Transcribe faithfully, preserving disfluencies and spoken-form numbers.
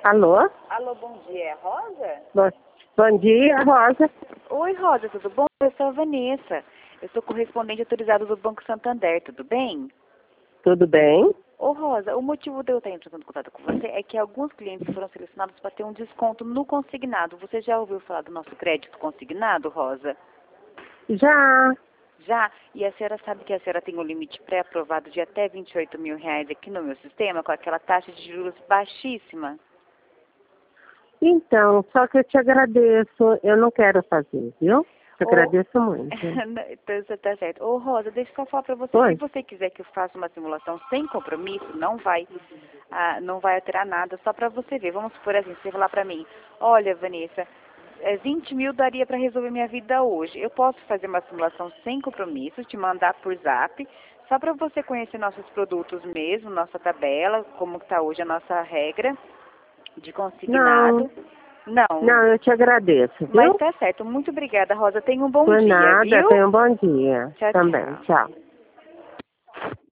Alô? Alô, bom dia, é Rosa? Bom, bom dia, Rosa. Oi, Rosa, tudo bom? Eu sou a Vanessa. Eu sou correspondente autorizada do Banco Santander, tudo bem? Tudo bem? Ô, Rosa, o motivo de eu estar entrando em contato com você é que alguns clientes foram selecionados para ter um desconto no consignado. Você já ouviu falar do nosso crédito consignado, Rosa? Já. Já? E a senhora sabe que a senhora tem um limite pré-aprovado de até vinte e oito mil reais aqui no meu sistema, com aquela taxa de juros baixíssima? Então, só que eu te agradeço. Eu não quero fazer, viu? Te Ô, agradeço muito. então você tá certo. Ô, Rosa, deixa eu só falar pra você. Se Oi? você quiser que eu faça uma simulação sem compromisso, não vai, ah, não vai alterar nada, só pra você ver. Vamos supor assim, você falar pra mim, olha, Vanessa, é, vinte mil daria pra resolver minha vida hoje. Eu posso fazer uma simulação sem compromisso, te mandar por zap, só pra você conhecer nossos produtos mesmo, nossa tabela, como tá hoje a nossa regra de Não. consignado. Não, Não, eu te agradeço, mas viu? tá certo. Muito obrigada, Rosa. Tenha um bom Por dia, nada. viu? Tenha um bom dia. Tchau, Também. tchau. Tchau.